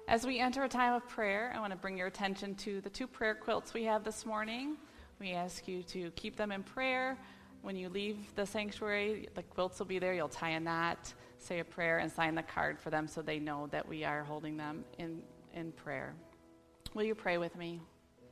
As we enter a time of prayer, I want to bring your attention to the 2 prayer quilts we have this morning. We ask you to keep them in prayer. When you leave the sanctuary, the quilts will be there. You'll tie a knot, say a prayer, and sign the card for them so they know that we are holding them in prayer. Will you pray with me?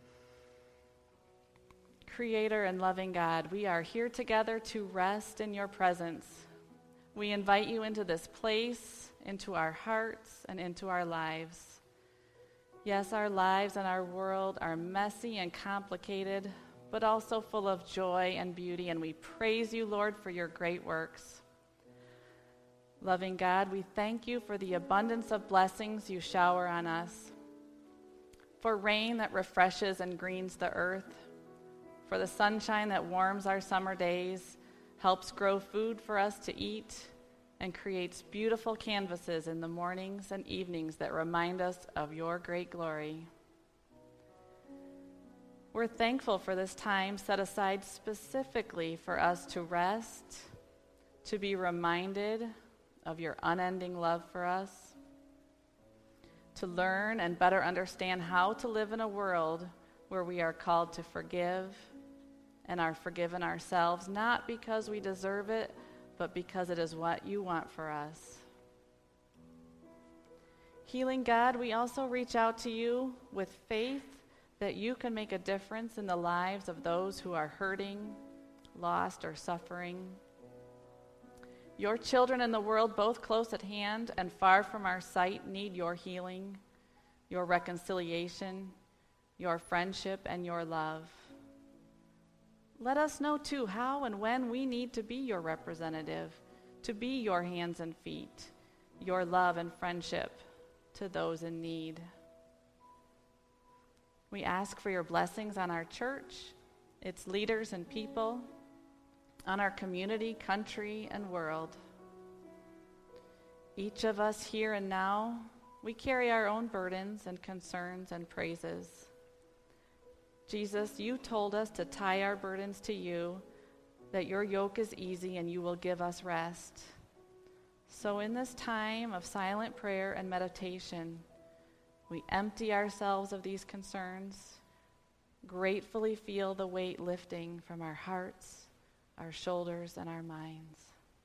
Creator and loving God, we are here together to rest in your presence. We invite you into this place, into our hearts, and into our lives. Yes, our lives and our world are messy and complicated, but also full of joy and beauty, and we praise you, Lord, for your great works. Loving God, we thank you for the abundance of blessings you shower on us, for rain that refreshes and greens the earth, for the sunshine that warms our summer days, helps grow food for us to eat, and creates beautiful canvases in the mornings and evenings that remind us of your great glory. We're thankful for this time set aside specifically for us to rest, to be reminded of your unending love for us, to learn and better understand how to live in a world where we are called to forgive and are forgiven ourselves, not because we deserve it, but because it is what you want for us. Healing God, we also reach out to you with faith that you can make a difference in the lives of those who are hurting, lost, or suffering. Your children in the world, both close at hand and far from our sight, need your healing, your reconciliation, your friendship, and your love. Let us know, too, how and when we need to be your representative, to be your hands and feet, your love and friendship to those in need. We ask for your blessings on our church, its leaders and people, on our community, country, and world. Each of us here and now, we carry our own burdens and concerns and praises. Jesus, you told us to tie our burdens to you, that your yoke is easy and you will give us rest. So in this time of silent prayer and meditation, we empty ourselves of these concerns, gratefully feel the weight lifting from our hearts, our shoulders, and our minds.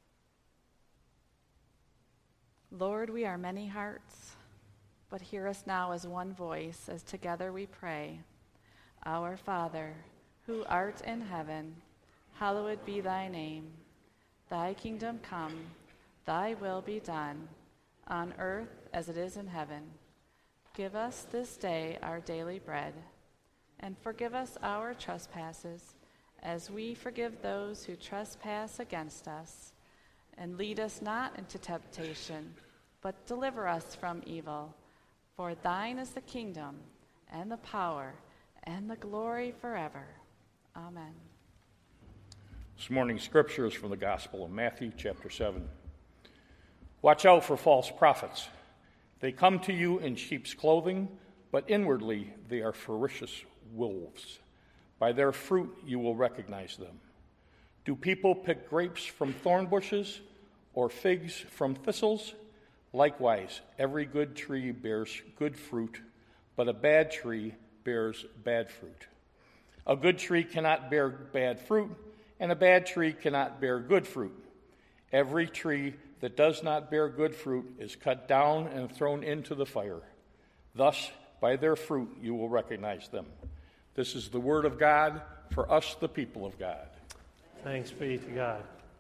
Lord, we are many hearts, but hear us now as one voice as together we pray. Our Father, who art in heaven, hallowed be thy name. Thy kingdom come, thy will be done, on earth as it is in heaven. Give us this day our daily bread, and forgive us our trespasses, as we forgive those who trespass against us. And lead us not into temptation, but deliver us from evil. For thine is the kingdom, and the power, and the glory forever. Amen. This morning's scripture is from the Gospel of Matthew, chapter 7. Watch out for false prophets. They come to you in sheep's clothing, but inwardly they are ferocious wolves. By their fruit you will recognize them. Do people pick grapes from thorn bushes or figs from thistles? Likewise, every good tree bears good fruit, but a bad tree bears bad fruit. A good tree cannot bear bad fruit, and a bad tree cannot bear good fruit. Every tree that does not bear good fruit is cut down and thrown into the fire. Thus, by their fruit you will recognize them. This is the word of God for us, the people of God. Thanks be to God.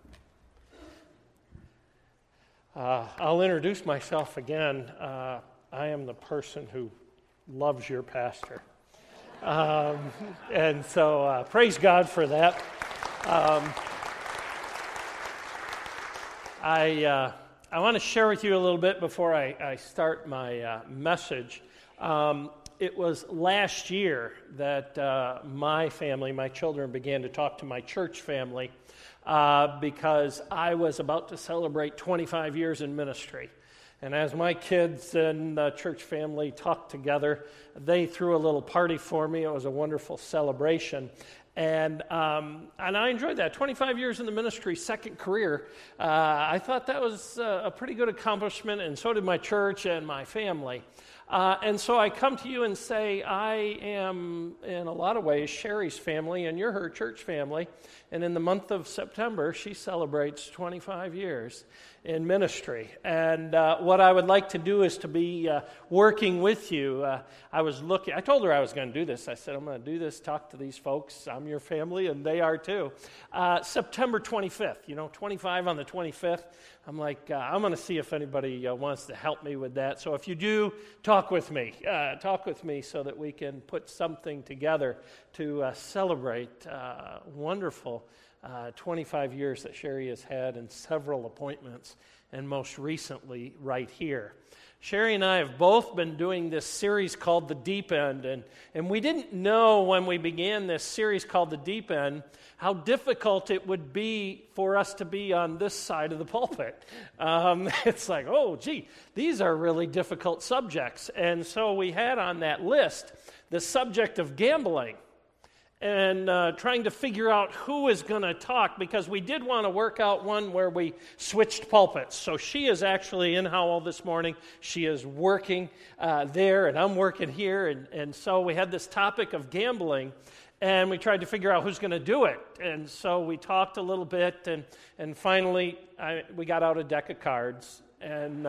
I'll introduce myself again. I am the person who loves your pastor. And so praise God for that. I want to share with you a little bit before I start my message. It was last year that my family, my children, began to talk to my church family because I was about to celebrate 25 years in ministry. And as my kids and the church family talked together, they threw a little party for me. It was a wonderful celebration. And I enjoyed that. 25 years in the ministry, second career. I thought that was a pretty good accomplishment, and so did my church and my family. And so I come to you and say, I am, in a lot of ways, Sherry's family, and you're her church family. And in the month of September, she celebrates 25 years in ministry. And what I would like to do is to be working with you. I told her I was going to do this. I said, I'm going to do this, talk to these folks. I'm your family, and they are too. September 25th, 25 on the 25th. I'm like, I'm going to see if anybody wants to help me with that. So if you do, talk with me so that we can put something together to celebrate wonderful 25 years that Sherry has had and several appointments, and most recently right here. Sherry and I have both been doing this series called The Deep End, and we didn't know when we began this series called The Deep End how difficult it would be for us to be on this side of the pulpit. It's like, oh, gee, these are really difficult subjects. And so we had on that list the subject of gambling and trying to figure out who is going to talk, because we did want to work out one where we switched pulpits. So she is actually in Howell this morning. She is working there, and I'm working here. And so we had this topic of gambling, and we tried to figure out who's going to do it. And so we talked a little bit, and finally we got out a deck of cards, and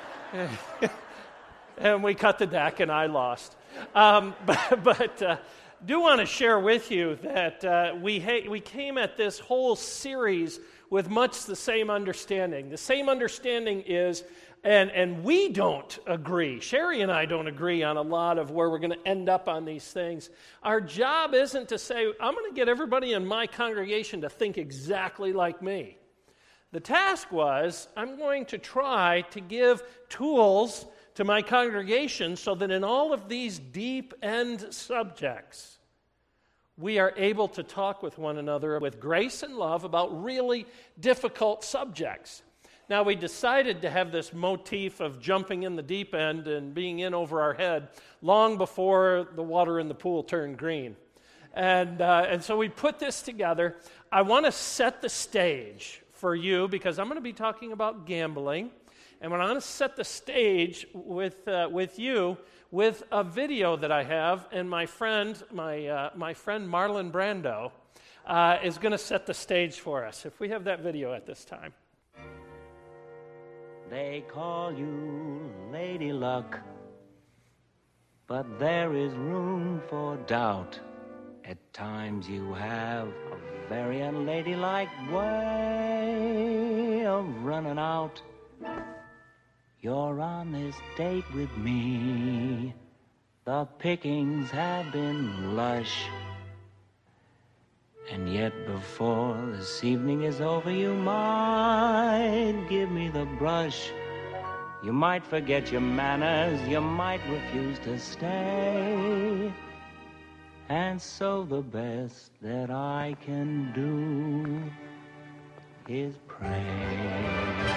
and we cut the deck, and I lost. But do want to share with you that we came at this whole series with much the same understanding. The same understanding is, and we don't agree, Sherry and I don't agree on a lot of where we're going to end up on these things. Our job isn't to say, I'm going to get everybody in my congregation to think exactly like me. The task was, I'm going to try to give tools to my congregation so that in all of these deep end subjects, we are able to talk with one another with grace and love about really difficult subjects. Now, we decided to have this motif of jumping in the deep end and being in over our head long before the water in the pool turned green. And so we put this together. I want to set the stage for you because I'm going to be talking about gambling. And I want to set the stage with you with a video that I have, and my friend Marlon Brando is going to set the stage for us. If we have that video at this time. They call you Lady Luck, but there is room for doubt. At times you have a very unladylike way of running out. You're on this date with me. The pickings have been lush. And yet before this evening is over, you might give me the brush. You might forget your manners, you might refuse to stay. And so the best that I can do is pray.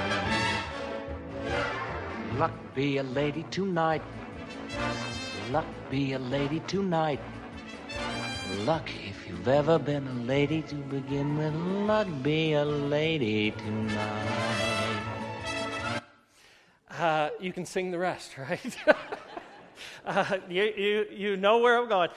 Luck be a lady tonight. Luck be a lady tonight. Luck, if you've ever been a lady to begin with, luck be a lady tonight. You can sing the rest, right? You know where I'm going.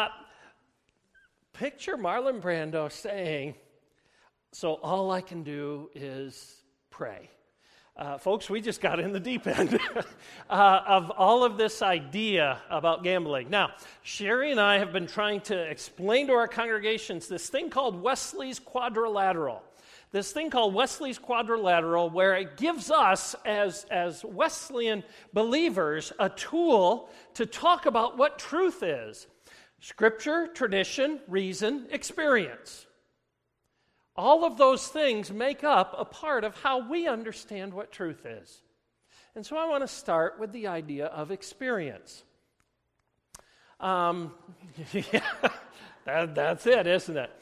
Picture Marlon Brando saying, so all I can do is pray. Folks, we just got in the deep end of all of this idea about gambling. Now, Sherry and I have been trying to explain to our congregations this thing called Wesley's Quadrilateral. This thing called Wesley's Quadrilateral, where it gives us, as Wesleyan believers, a tool to talk about what truth is. Scripture, tradition, reason, experience. All of those things make up a part of how we understand what truth is. And so I want to start with the idea of experience. That's it, isn't it?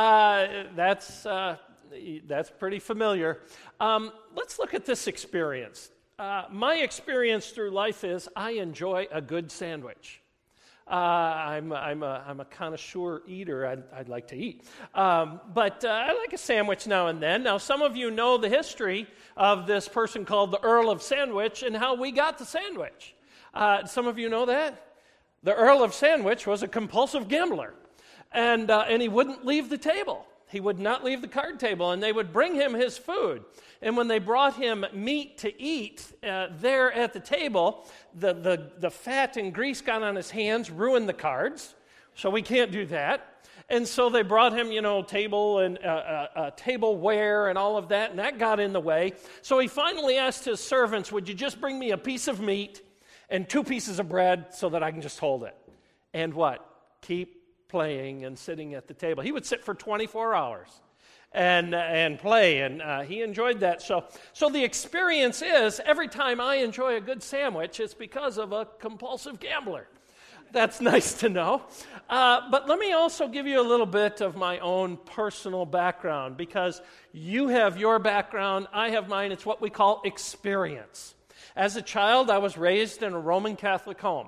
That's pretty familiar. Let's look at this experience. My experience through life is I enjoy a good sandwich. I'm a connoisseur eater. I'd like to eat. But I like a sandwich now and then. Now, some of you know the history of this person called the Earl of Sandwich and how we got the sandwich. Some of you know that? The Earl of Sandwich was a compulsive gambler, and he wouldn't leave the table. He would not leave the card table, and they would bring him his food. And when they brought him meat to eat there at the table, the fat and grease got on his hands, ruined the cards, so we can't do that. And so they brought him, table and tableware and all of that, and that got in the way. So he finally asked his servants, would you just bring me a piece of meat and 2 pieces of bread so that I can just hold it? And what? Keep playing and sitting at the table. He would sit for 24 hours and play, and he enjoyed that. So the experience is, every time I enjoy a good sandwich, it's because of a compulsive gambler. That's nice to know. But let me also give you a little bit of my own personal background, because you have your background, I have mine. It's what we call experience. As a child, I was raised in a Roman Catholic home.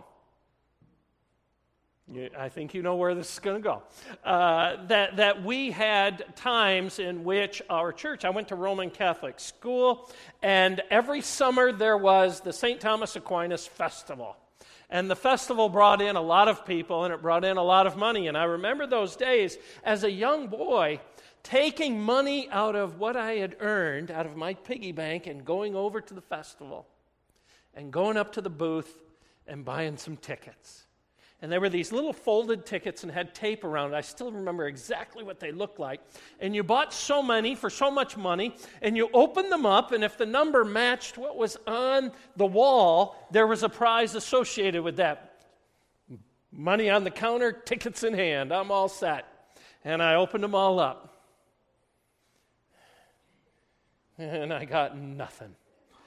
I think you know where this is going to go. That we had times in which our church, I went to Roman Catholic school, and every summer there was the St. Thomas Aquinas Festival. And the festival brought in a lot of people, and it brought in a lot of money. And I remember those days as a young boy taking money out of what I had earned, out of my piggy bank, and going over to the festival and going up to the booth and buying some tickets. And there were these little folded tickets and had tape around it. I still remember exactly what they looked like. And you bought so many for so much money, and you opened them up, and if the number matched what was on the wall, there was a prize associated with that. Money on the counter, tickets in hand. I'm all set. And I opened them all up. And I got nothing.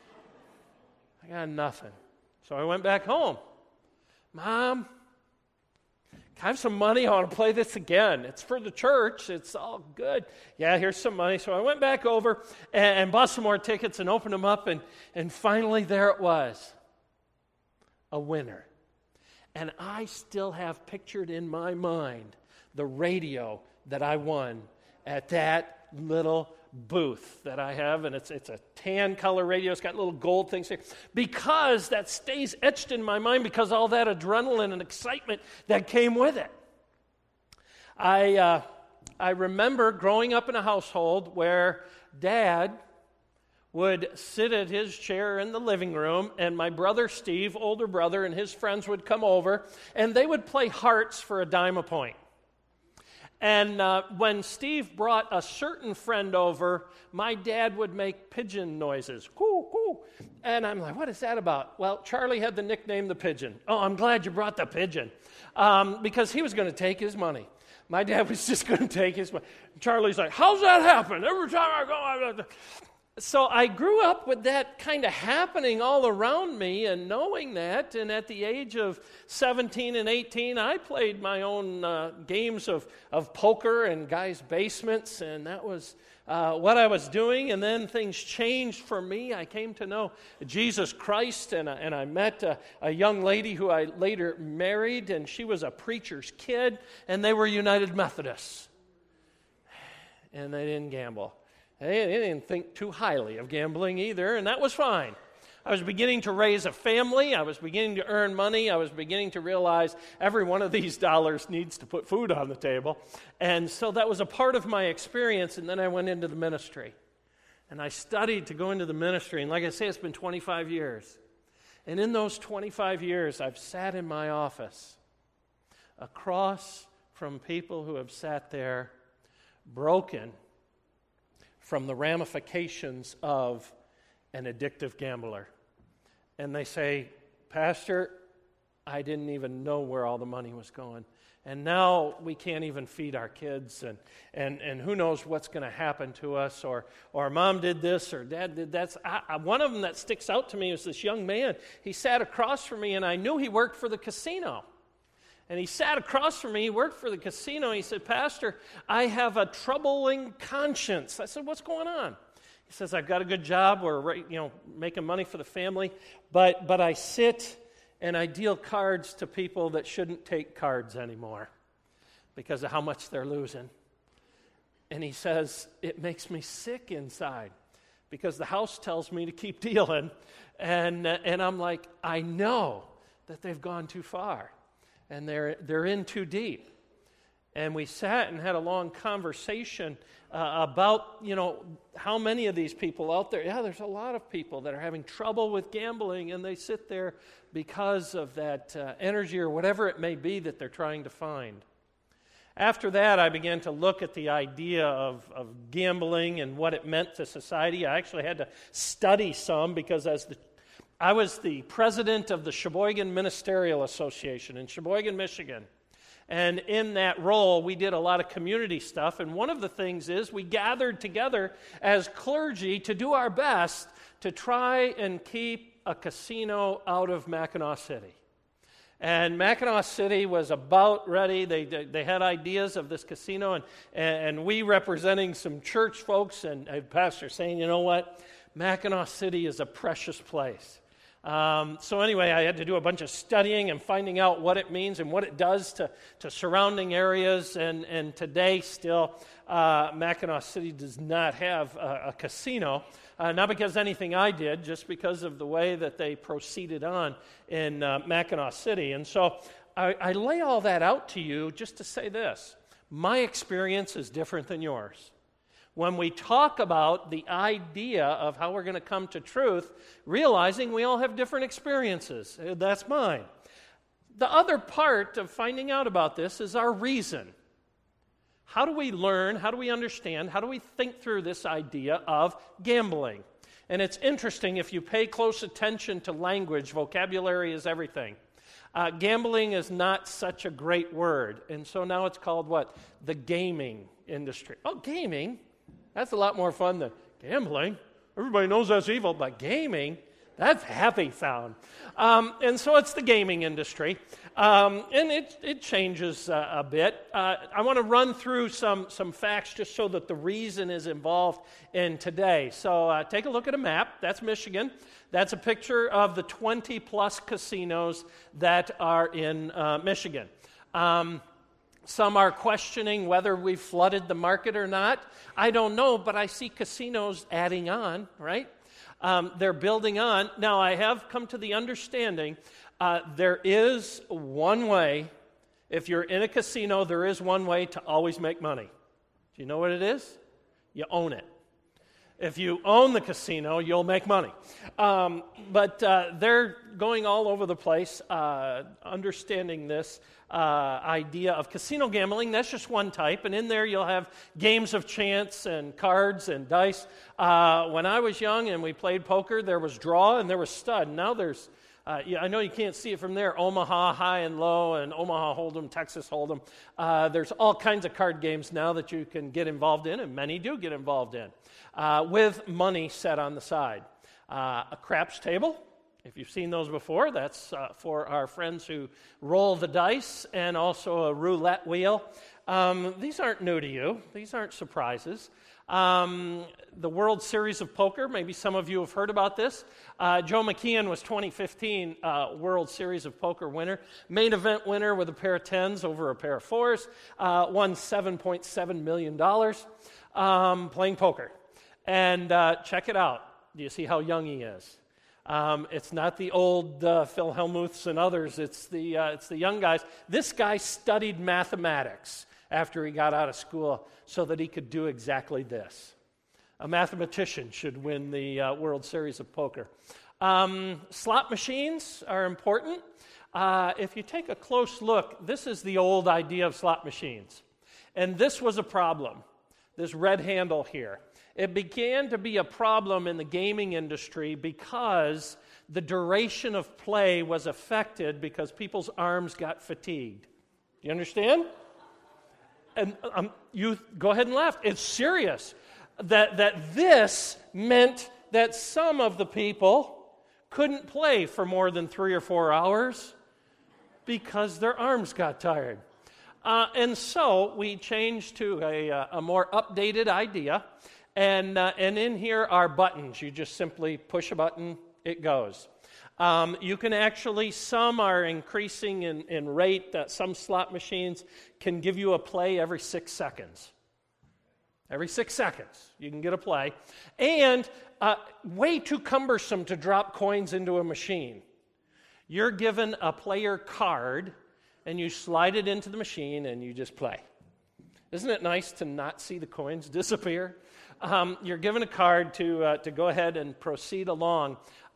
So I went back home. Mom, I have some money. I want to play this again. It's for the church. It's all good. Yeah, here's some money. So I went back over and bought some more tickets and opened them up, and finally there it was, a winner. And I still have pictured in my mind the radio that I won at that little booth that I have, and it's a tan color radio. It's got little gold things here, because that stays etched in my mind, because all that adrenaline and excitement that came with it. I remember growing up in a household where Dad would sit at his chair in the living room, and my brother Steve, older brother, and his friends would come over, and they would play hearts for a dime a point. And when Steve brought a certain friend over, my dad would make pigeon noises. Coo, coo. And I'm like, what is that about? Well, Charlie had the nickname the Pigeon. Oh, I'm glad you brought the pigeon. Because he was going to take his money. My dad was just going to take his money. Charlie's like, how's that happen? Every time I go... So I grew up with that kind of happening all around me, and knowing that, and at the age of 17 and 18, I played my own games of poker in guys' basements, and that was what I was doing. And then things changed for me. I came to know Jesus Christ, and I met a young lady who I later married, and she was a preacher's kid, and they were United Methodists, and they didn't gamble. They didn't think too highly of gambling either, and that was fine. I was beginning to raise a family. I was beginning to earn money. I was beginning to realize every one of these dollars needs to put food on the table. And so that was a part of my experience, and then I went into the ministry. And I studied to go into the ministry, and like I say, it's been 25 years. And in those 25 years, I've sat in my office across from people who have sat there broken from the ramifications of an addictive gambler. And they say, Pastor, I didn't even know where all the money was going. And now we can't even feed our kids, and who knows what's going to happen to us, or Mom did this, or Dad did that. One of them that sticks out to me is this young man. He sat across from me, and I knew he worked for the casino. And he sat across from me, he worked for the casino, and he said, Pastor, I have a troubling conscience. I said, what's going on? He says, I've got a good job, we're making money for the family, but I sit and I deal cards to people that shouldn't take cards anymore because of how much they're losing. And he says, it makes me sick inside because the house tells me to keep dealing. And I'm like, I know that they've gone too far and they're in too deep. And we sat and had a long conversation about, how many of these people out there. Yeah, there's a lot of people that are having trouble with gambling, and they sit there because of that energy or whatever it may be that they're trying to find. After that, I began to look at the idea of gambling and what it meant to society. I actually had to study some because I was the president of the Sheboygan Ministerial Association in Sheboygan, Michigan. And in that role, we did a lot of community stuff. And one of the things is we gathered together as clergy to do our best to try and keep a casino out of Mackinac City. And Mackinac City was about ready. They had ideas of this casino, and we representing some church folks and a pastor saying, you know what, Mackinac City is a precious place. So anyway, I had to do a bunch of studying and finding out what it means and what it does to surrounding areas. And today still, Mackinac City does not have a casino. Not because anything I did, just because of the way that they proceeded on in Mackinac City. And so I lay all that out to you just to say this. My experience is different than yours. When we talk about the idea of how we're going to come to truth, realizing we all have different experiences. That's mine. The other part of finding out about this is our reason. How do we learn? How do we understand? How do we think through this idea of gambling? And it's interesting, if you pay close attention to language, vocabulary is everything. Gambling is not such a great word. And so now it's called what? The gaming industry. Oh, gaming? That's a lot more fun than gambling. Everybody knows that's evil, but gaming, that's happy sound. And so it's the gaming industry. And it changes a bit. I want to run through some facts just so that the reason is involved in today. So take a look at a map. That's Michigan. That's a picture of the 20-plus casinos that are in Michigan. Some are questioning whether we've flooded the market or not. I don't know, but I see casinos adding on, right? They're building on. Now, I have come to the understanding there is one way. If you're in a casino, there is one way to always make money. Do you know what it is? You own it. If you own the casino, you'll make money. But they're going all over the place, understanding this idea of casino gambling. That's just one type. And in there you'll have games of chance and cards and dice. When I was young and we played poker, there was draw and there was stud. Now there's, I know you can't see it from there, Omaha High and Low and Omaha Hold'em, Texas Hold'em. There's all kinds of card games now that you can get involved in, and many do get involved in, with money set on the side. A craps table. If you've seen those before, that's for our friends who roll the dice, and also a roulette wheel. These aren't new to you. These aren't surprises. The World Series of Poker, maybe some of you have heard about this. Joe McKeon was 2015 World Series of Poker winner. Main event winner with a pair of tens over a pair of fours. Won $7.7 million playing poker. And check it out. Do you see how young he is? It's not the old Phil Hellmuths and others. It's the young guys. This guy studied mathematics after he got out of school so that he could do exactly this. A mathematician should win the World Series of Poker. Slot machines are important. If you take a close look, this is the old idea of slot machines. And this was a problem, this red handle here. It began to be a problem in the gaming industry because the duration of play was affected because people's arms got fatigued. Do you understand? And you go ahead and laugh. It's serious. That this meant that some of the people couldn't play for more than 3 or 4 hours because their arms got tired. And so we changed to a more updated idea. And in here are buttons. You just simply push a button, it goes. You can actually, some are increasing in rate. Some slot machines can give you a play every 6 seconds. Every 6 seconds, you can get a play. And way too cumbersome to drop coins into a machine. You're given a player card, and you slide it into the machine, and you just play. Isn't it nice to not see the coins disappear? You're given a card to go ahead and proceed along.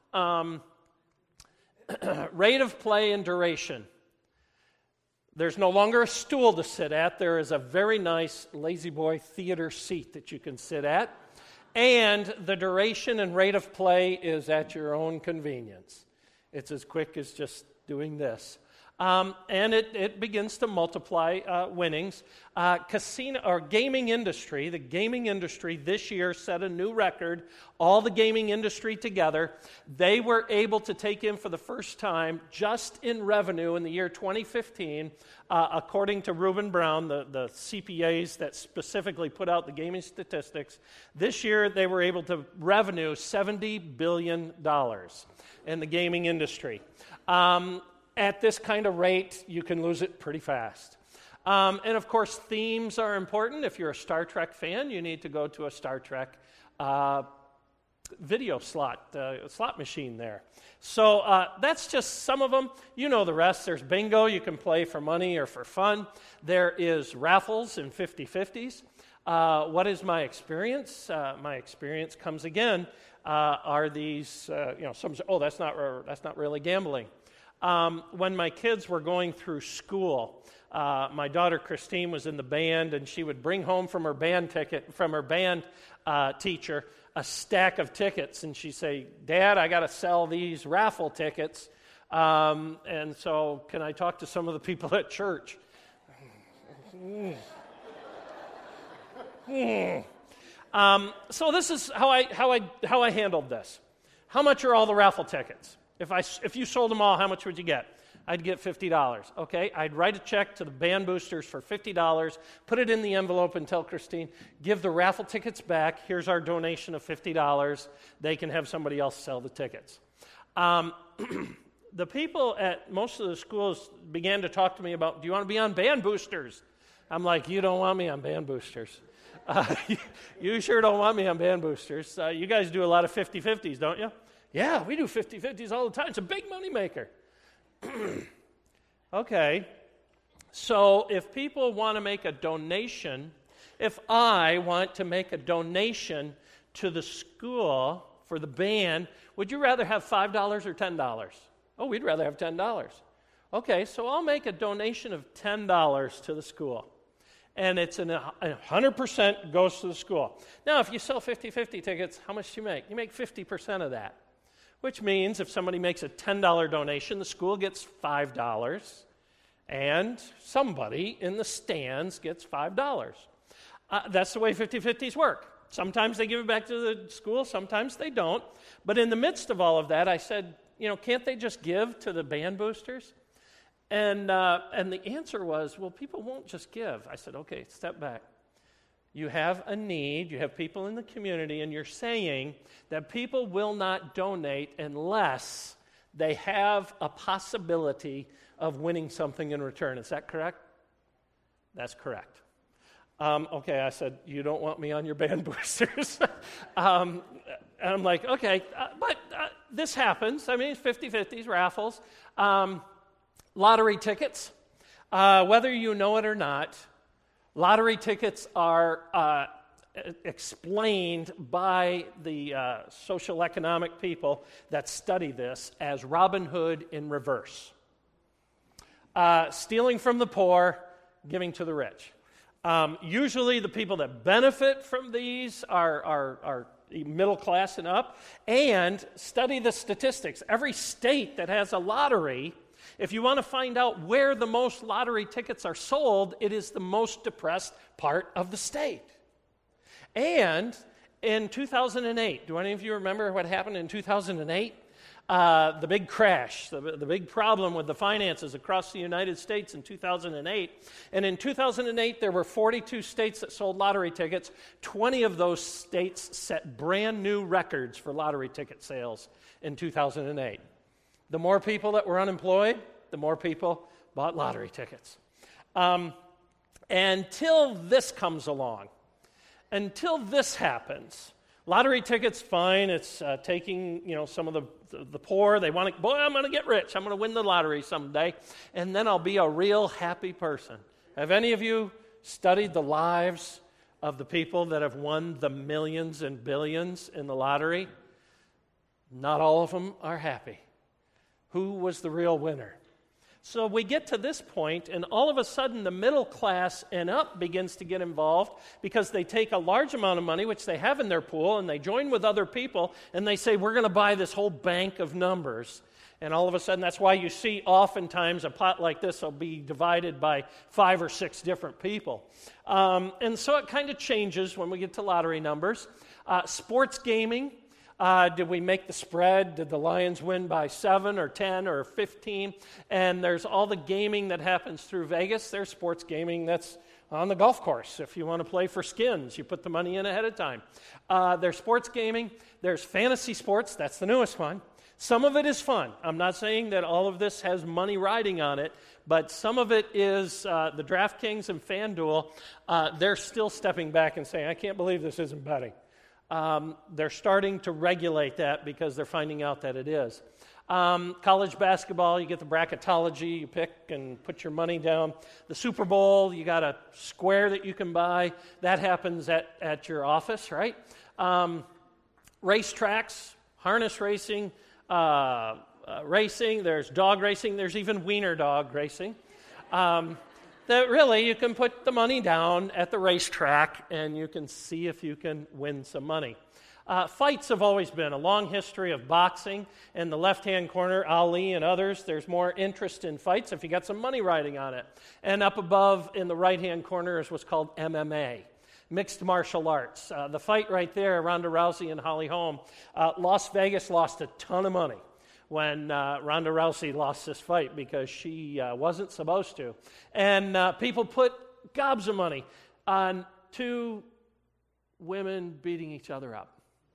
Rate of play and duration. There's no longer a stool to sit at. There is a very nice Lazy Boy theater seat that you can sit at. And the duration and rate of play is at your own convenience. It's as quick as just doing this. And it begins to multiply winnings. Casino or gaming industry, the gaming industry this year set a new record. All the gaming industry together, they were able to take in for the first time, just in revenue in the year 2015, according to Reuben Brown, the CPAs that specifically put out the gaming statistics. This year they were able to revenue $70 billion in the gaming industry. At this kind of rate, you can lose it pretty fast. And of course, themes are important. If you're a Star Trek fan, you need to go to a Star Trek video slot machine there. So that's just some of them. You know the rest. There's bingo. You can play for money or for fun. There is raffles and 50-50s. What is my experience? My experience comes again. Are these, some say, oh, that's not really gambling. When my kids were going through school, my daughter Christine was in the band, and she would bring home from her band teacher a stack of tickets, and she'd say, "Dad, I got to sell these raffle tickets, and so can I talk to some of the people at church?" So this is how I handled this. How much are all the raffle tickets? If you sold them all, how much would you get? I'd get $50. Okay, I'd write a check to the band boosters for $50, put it in the envelope, and tell Christine, give the raffle tickets back. Here's our donation of $50. They can have somebody else sell the tickets. The people at most of the schools began to talk to me about, do you want to be on band boosters? I'm like, you don't want me on band boosters. You sure don't want me on band boosters. You guys do a lot of 50-50s, don't you? Yeah, we do 50-50s all the time. It's a big money maker. Okay, so if people want to make a donation, if I want to make a donation to the school for the band, would you rather have $5 or $10? Oh, we'd rather have $10. Okay, so I'll make a donation of $10 to the school. And it's 100% goes to the school. Now, if you sell 50-50 tickets, how much do you make? You make 50% of that. Which means if somebody makes a $10 donation, the school gets $5, and somebody in the stands gets $5. That's the way 50-50s work. Sometimes they give it back to the school, sometimes they don't. But in the midst of all of that, I said, can't they just give to the band boosters? And the answer was, well, people won't just give. I said, okay, step back. You have a need, you have people in the community, and you're saying that people will not donate unless they have a possibility of winning something in return. Is that correct? That's correct. Okay, I said, you don't want me on your band boosters. And I'm like, okay, but this happens. I mean, 50-50s, raffles, lottery tickets. Whether you know it or not, lottery tickets are explained by the social economic people that study this as Robin Hood in reverse. Stealing from the poor, giving to the rich. Usually the people that benefit from these are middle class and up. And study the statistics. Every state that has a lottery, if you want to find out where the most lottery tickets are sold, it is the most depressed part of the state. And in 2008, do any of you remember what happened in 2008? The big crash, the big problem with the finances across the United States in 2008. And in 2008, there were 42 states that sold lottery tickets. 20 of those states set brand new records for lottery ticket sales in 2008. The more people that were unemployed, the more people bought lottery tickets. Until this comes along, until this happens, lottery tickets, fine, it's taking, some of the poor, they want to, boy, I'm going to get rich, I'm going to win the lottery someday, and then I'll be a real happy person. Have any of you studied the lives of the people that have won the millions and billions in the lottery? Not all of them are happy. Who was the real winner? So we get to this point, and all of a sudden the middle class and up begins to get involved because they take a large amount of money, which they have in their pool, and they join with other people, and they say, we're going to buy this whole bank of numbers. And all of a sudden, that's why you see oftentimes a pot like this will be divided by 5 or 6 different people. And so it kind of changes when we get to lottery numbers. Sports gaming. Did we make the spread? Did the Lions win by 7 or 10 or 15? And there's all the gaming that happens through Vegas. There's sports gaming that's on the golf course. If you want to play for skins, you put the money in ahead of time. There's sports gaming. There's fantasy sports. That's the newest one. Some of it is fun. I'm not saying that all of this has money riding on it, but some of it is the DraftKings and FanDuel. They're still stepping back and saying, I can't believe this isn't betting. They're starting to regulate that because they're finding out that it is. College basketball, you get the bracketology, you pick and put your money down. The Super Bowl, you got a square that you can buy. That happens at your office, right? Racetracks, harness racing, racing, there's dog racing, there's even wiener dog racing. That really, you can put the money down at the racetrack and you can see if you can win some money. Fights have always been a long history of boxing. In the left-hand corner, Ali and others, there's more interest in fights if you got some money riding on it. And up above in the right-hand corner is what's called MMA, mixed martial arts. The fight right there, Ronda Rousey and Holly Holm, Las Vegas lost a ton of money when Ronda Rousey lost this fight because she wasn't supposed to. And people put gobs of money on 2 women beating each other up.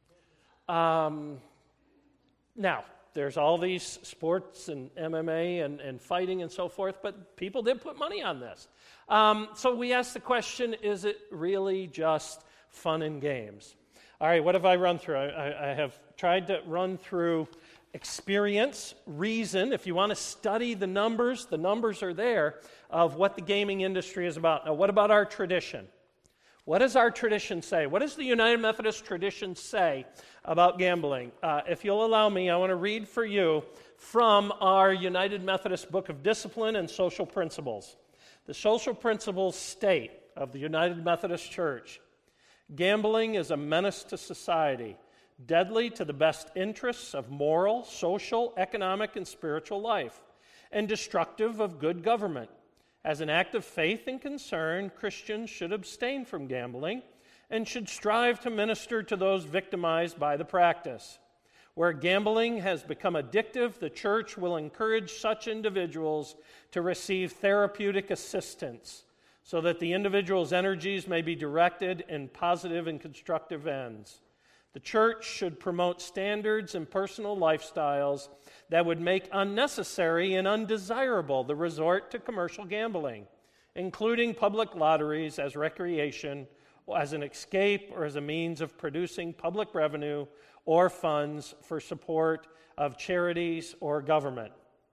Now, there's all these sports and MMA and fighting and so forth, but people did put money on this. So we asked the question, is it really just fun and games? All right, what have I run through? I have tried to run through experience, reason. If you want to study the numbers are there of what the gaming industry is about. Now, what about our tradition? What does our tradition say? What does the United Methodist tradition say about gambling? If you'll allow me, I want to read for you from our United Methodist Book of Discipline and Social Principles. The social principles state of the United Methodist Church, gambling is a menace to society, deadly to the best interests of moral, social, economic, and spiritual life, and destructive of good government. As an act of faith and concern, Christians should abstain from gambling and should strive to minister to those victimized by the practice. Where gambling has become addictive, the church will encourage such individuals to receive therapeutic assistance so that the individual's energies may be directed in positive and constructive ends. The church should promote standards and personal lifestyles that would make unnecessary and undesirable the resort to commercial gambling, including public lotteries as recreation, as an escape, or as a means of producing public revenue or funds for support of charities or government.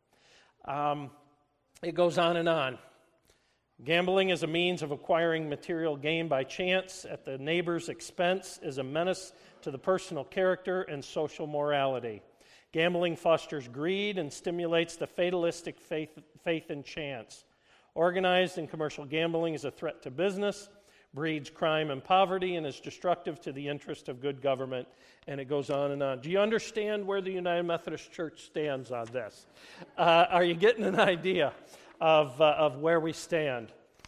It goes on and on. Gambling as a means of acquiring material gain by chance at the neighbor's expense is a menace to the personal character and social morality. Gambling fosters greed and stimulates the fatalistic faith in chance. Organized and commercial gambling is a threat to business, breeds crime and poverty, and is destructive to the interest of good government. And it goes on and on. Do you understand where the United Methodist Church stands on this? Are you getting an idea of where we stand?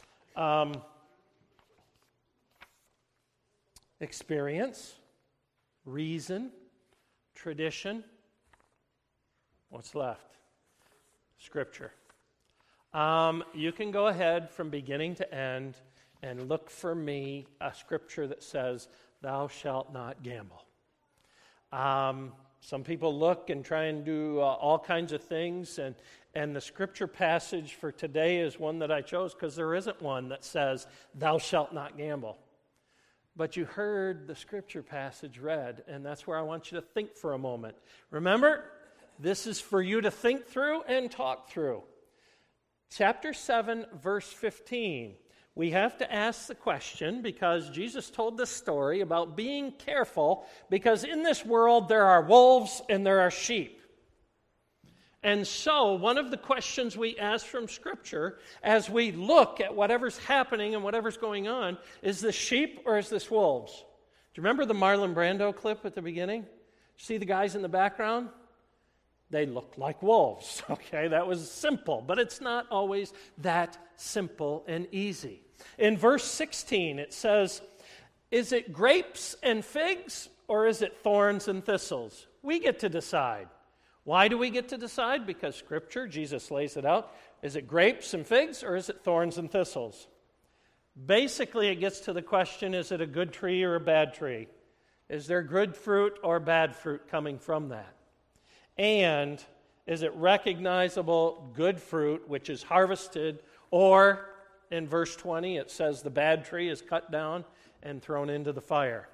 Experience, reason, tradition. What's left? Scripture. You can go ahead from beginning to end and look for me a scripture that says, thou shalt not gamble. Some people look and try and do all kinds of things, and the scripture passage for today is one that I chose because there isn't one that says, thou shalt not gamble. But you heard the scripture passage read, and that's where I want you to think for a moment. Remember, this is for you to think through and talk through. Chapter 7, verse 15. We have to ask the question because Jesus told this story about being careful because in this world there are wolves and there are sheep. And so one of the questions we ask from Scripture as we look at whatever's happening and whatever's going on, is this sheep or is this wolves? Do you remember the Marlon Brando clip at the beginning? See the guys in the background? They looked like wolves. Okay, that was simple, but it's not always that simple and easy. In verse 16, it says, is it grapes and figs or is it thorns and thistles? We get to decide. Why do we get to decide? Because Scripture, Jesus lays it out. Is it grapes and figs or is it thorns and thistles? Basically, it gets to the question, is it a good tree or a bad tree? Is there good fruit or bad fruit coming from that? And is it recognizable good fruit which is harvested, or in verse 20 it says the bad tree is cut down and thrown into the fire?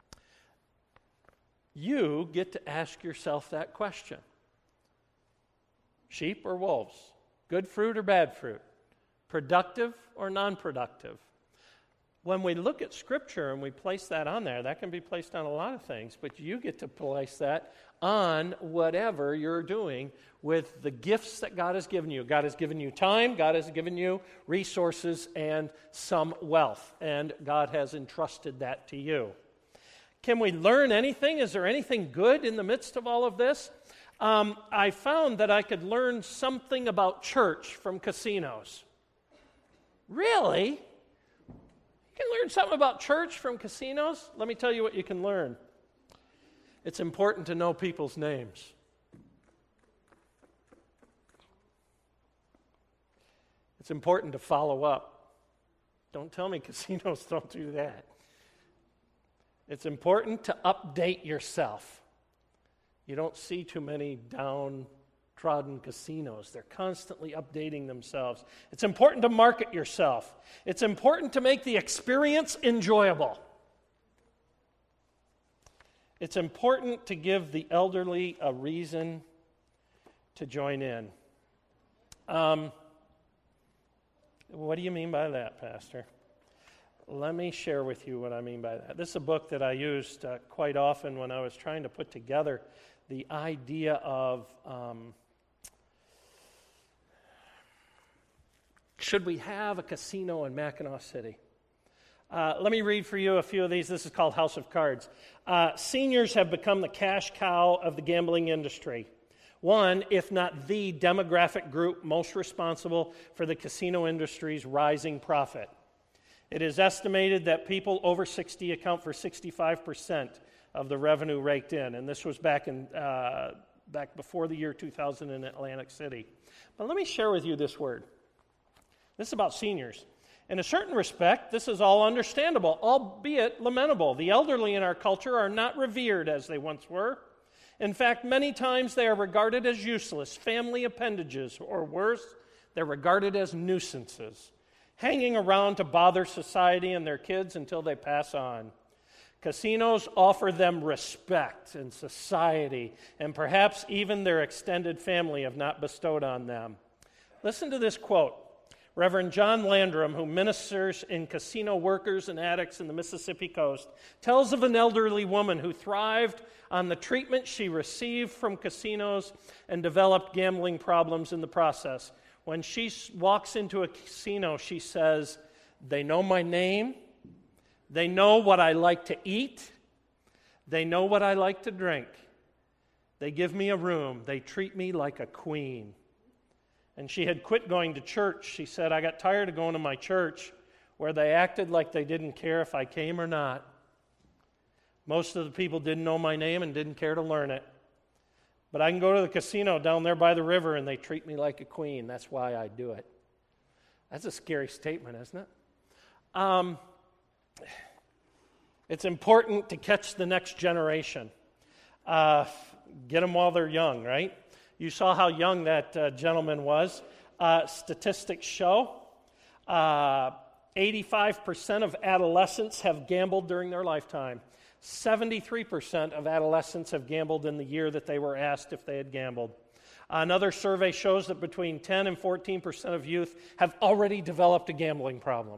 You get to ask yourself that question. Sheep or wolves? Good fruit or bad fruit? Productive or non-productive? When we look at Scripture and we place that on there, that can be placed on a lot of things, but you get to place that on whatever you're doing with the gifts that God has given you. God has given you time, God has given you resources and some wealth, and God has entrusted that to you. Can we learn anything? Is there anything good in the midst of all of this? I found that I could learn something about church from casinos. Really? You can learn something about church from casinos? Let me tell you what you can learn. It's important to know people's names. It's important to follow up. Don't tell me casinos don't do that. It's important to update yourself. You don't see too many downtrodden casinos. They're constantly updating themselves. It's important to market yourself. It's important to make the experience enjoyable. It's important to give the elderly a reason to join in. What do you mean by that, Pastor? Let me share with you what I mean by that. This is a book that I used quite often when I was trying to put together the idea of should we have a casino in Mackinac City? Let me read for you a few of these. This is called House of Cards. Seniors have become the cash cow of the gambling industry. One, if not the demographic group most responsible for the casino industry's rising profit. It is estimated that people over 60 account for 65% of the revenue raked in, and this was back before the year 2000 in Atlantic City. But let me share with you this word. This is about seniors. In a certain respect, this is all understandable, albeit lamentable. The elderly in our culture are not revered as they once were. In fact, many times they are regarded as useless, family appendages, or worse, they're regarded as nuisances, hanging around to bother society and their kids until they pass on. Casinos offer them respect, and society, and perhaps even their extended family have not bestowed on them. Listen to this quote. Reverend John Landrum, who ministers in casino workers and addicts in the Mississippi coast, tells of an elderly woman who thrived on the treatment she received from casinos and developed gambling problems in the process. When she walks into a casino, she says, "They know my name. They know what I like to eat. They know what I like to drink. They give me a room. They treat me like a queen." And she had quit going to church. She said, "I got tired of going to my church where they acted like they didn't care if I came or not. Most of the people didn't know my name and didn't care to learn it. But I can go to the casino down there by the river and they treat me like a queen. That's why I do it." That's a scary statement, isn't it? It's important to catch the next generation. get them while they're young, right? You saw how young that gentleman was. Statistics show 85% of adolescents have gambled during their lifetime. 73% of adolescents have gambled in the year that they were asked if they had gambled. Another survey shows that between 10 and 14% of youth have already developed a gambling problem.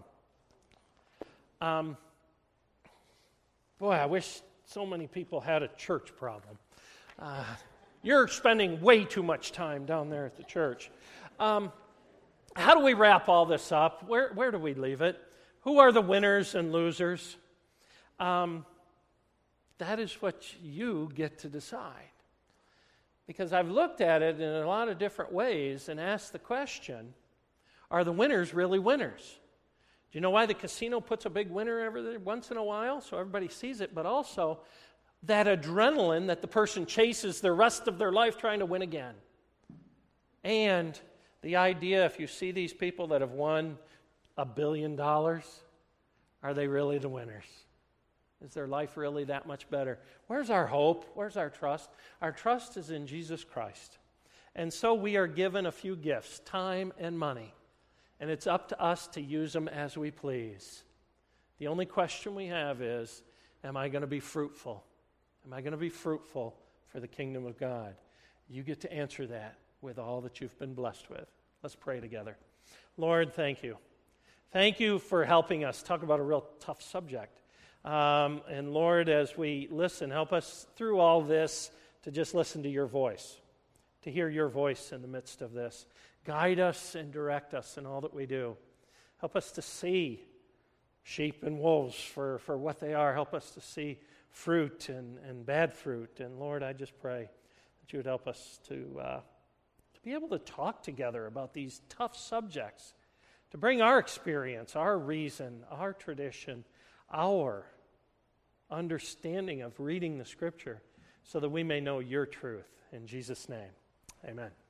Boy, I wish so many people had a church problem. You're spending way too much time down there at the church. How do we wrap all this up? Where do we leave it? Who are the winners and losers? That is what you get to decide. Because I've looked at it in a lot of different ways and asked the question, are the winners really winners? Do you know why the casino puts a big winner every once in a while? So everybody sees it, but also that adrenaline that the person chases the rest of their life trying to win again. And the idea, if you see these people that have won $1 billion, are they really the winners? Is their life really that much better? Where's our hope? Where's our trust? Our trust is in Jesus Christ. And so we are given a few gifts, time and money. And it's up to us to use them as we please. The only question we have is, am I going to be fruitful? Am I going to be fruitful for the kingdom of God? You get to answer that with all that you've been blessed with. Let's pray together. Lord, thank you. Thank you for helping us talk about a real tough subject. And Lord, as we listen, help us through all this to just listen to your voice, to hear your voice in the midst of this. Guide us and direct us in all that we do. Help us to see sheep and wolves for what they are. Help us to see fruit and bad fruit. And Lord, I just pray that you would help us to be able to talk together about these tough subjects, to bring our experience, our reason, our tradition, our understanding of reading the Scripture so that we may know your truth. In Jesus' name, amen.